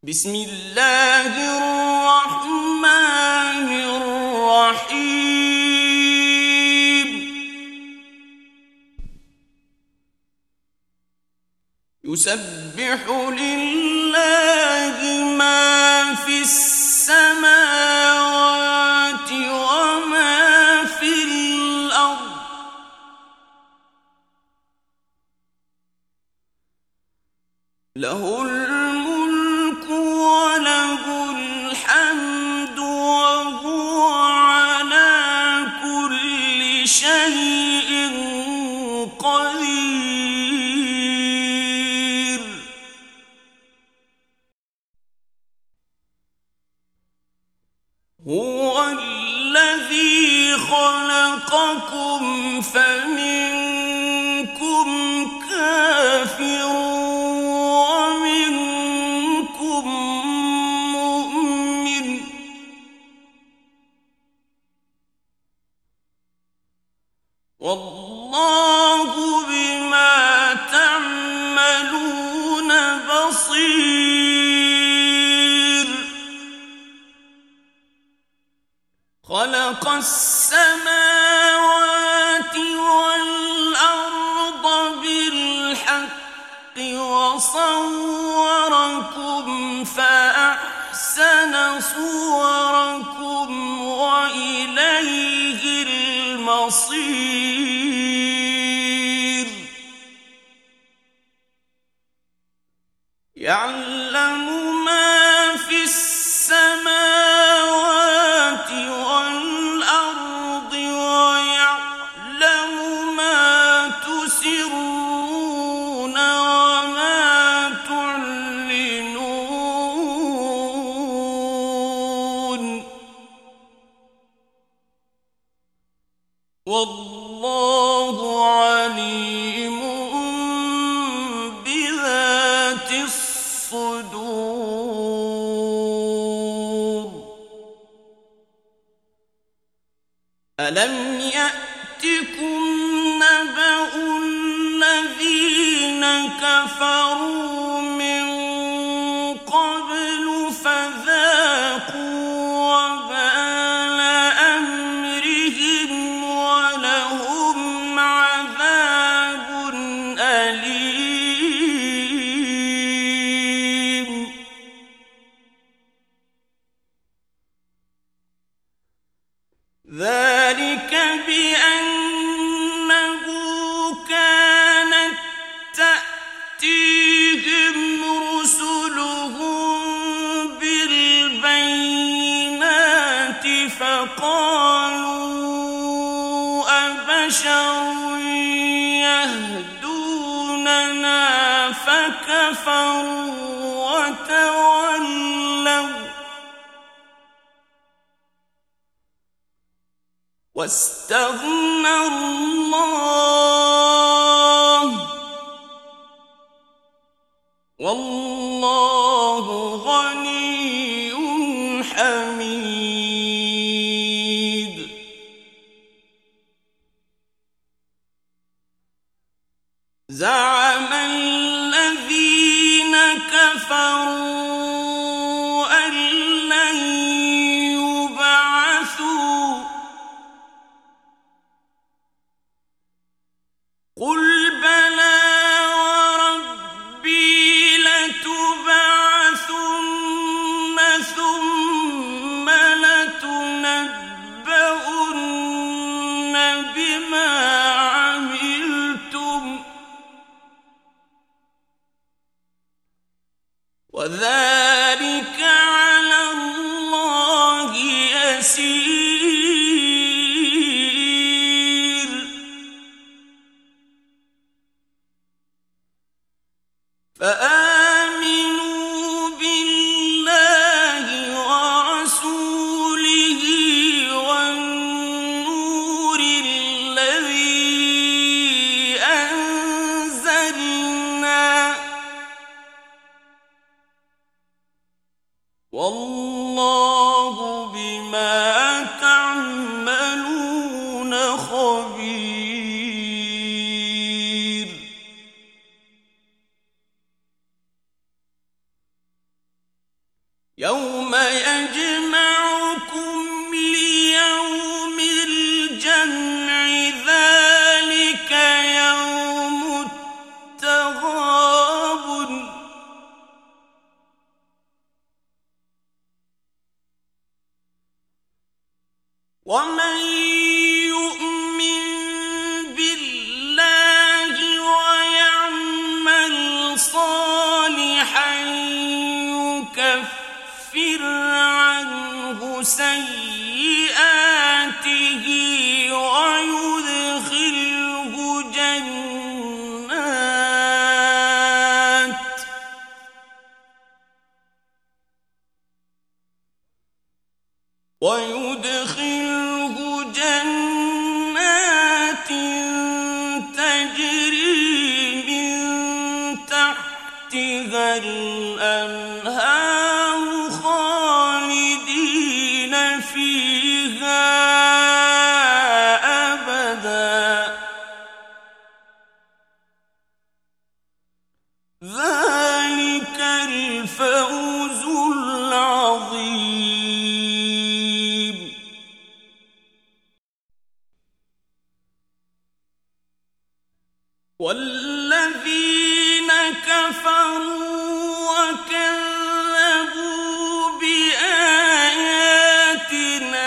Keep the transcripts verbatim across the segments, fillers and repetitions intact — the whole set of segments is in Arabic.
بسم الله الرحمن الرحيم يسبح لله ما في السماوات وما في الأرض له الملك وله الحمد وهو على كل شيء قدير هو الذي خلقكم فمنكم كافر والله بما تعملون بصير خلق السماوات والأرض بالحق وصوركم فأحسن صوركم وإليه المصير يعلم ما في السماوات والأرض ويعلم ما تسرون وما تعلنون والله عليم بذات الصدور ألم يأتكم نبأ الذين كفروا من قبل فذاقوا وبال أمرهم ولهم عذاب أليم ذلك بأنه كانت تأتيهم رسلهم بالبينات فقالوا أبشر يهدوننا فكفروا وتولوا واستغنى الله والله غني حميد زعم الذين كفروا أن لن يبعثوا قل بلى وربي لتبعثن ثم لتنبؤن بما عملتم وذلك على الله يسير فآمنوا بالله ورسوله والنور الذي أنزلنا والله بما تعملون خبير. يوم يجمعكم ليوم الجمع ذلك يوم التغابن ومن يؤمن بالله ويعمل صالحا يكفر عنه سيئاته ويدخله جنات ويدخله جنات تجري من تحتها الأنهار خالدين فيها أبدا ذلك الفوز العظيم. والذين كفروا وكذبوا بآياتنا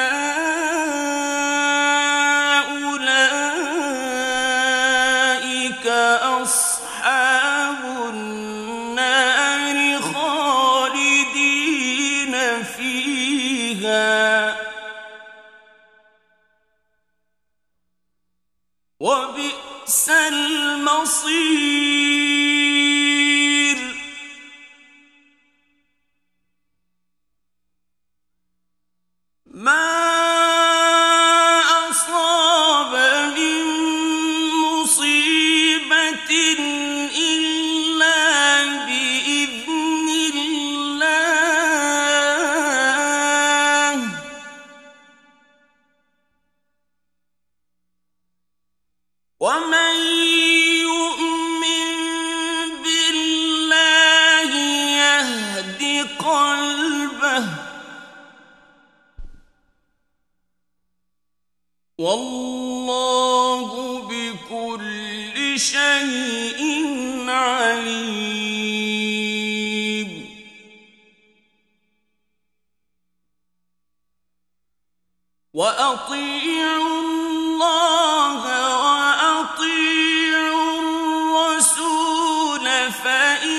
أولئك أصحاب النار خالدين فيها وبئس المصير. ما أصاب من مصيبة إلا بإذن الله ومن يؤمن بالله يهد قلبه والله بكل شيء عليم. وأطيعوا الله وأطيعوا الرسول فإن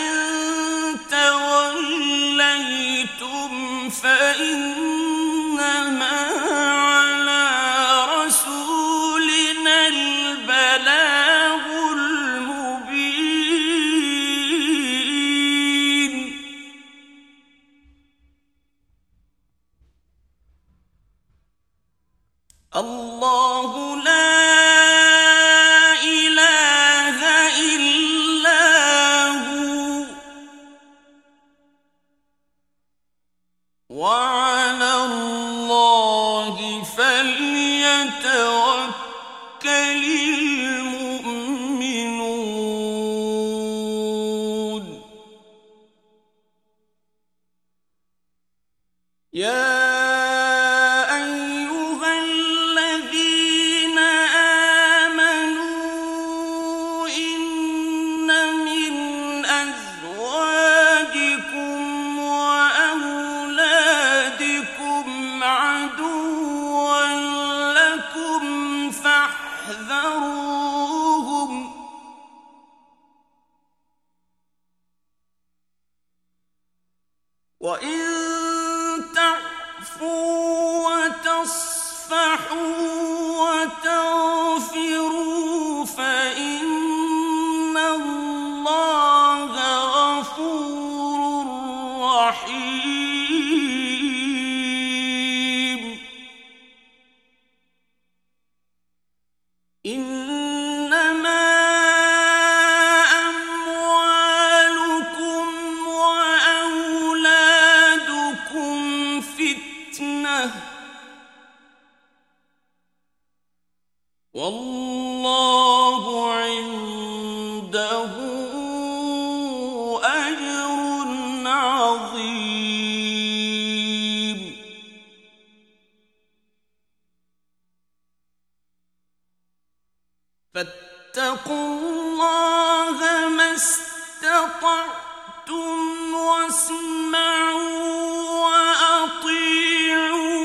توليتم فإنما على رسولنا البلاغ المبين. الله لا إله إلا هو وعلى الله فليتوكل المؤمنون. يا وإن تعفوا وتصفحوا وتغفروا فإن الله غفور رحيم. إنما والله عنده أجر عظيم. فاتقوا الله ما استطعتم واسمعوا وأطيعوا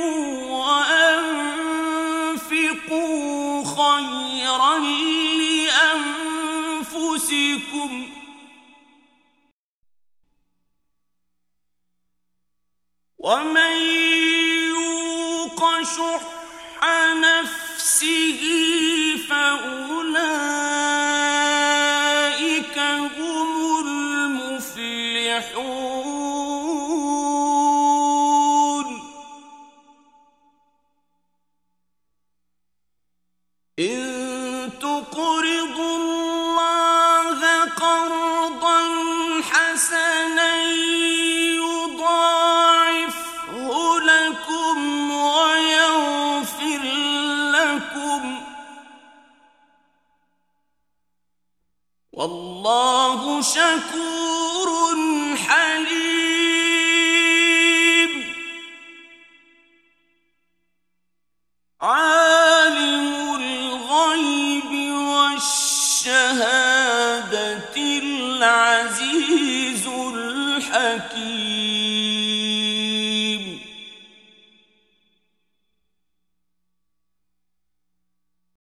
وأنفقوا خيرا لأنفسكم ومن يوق شح نفسه فأولئك هم المفلحون إن تقرضوا الله قرضا حسنا يضاعفه لكم ويغفر لكم والله شكور حليم عالم الغيب والشهادة العزيز الحكيم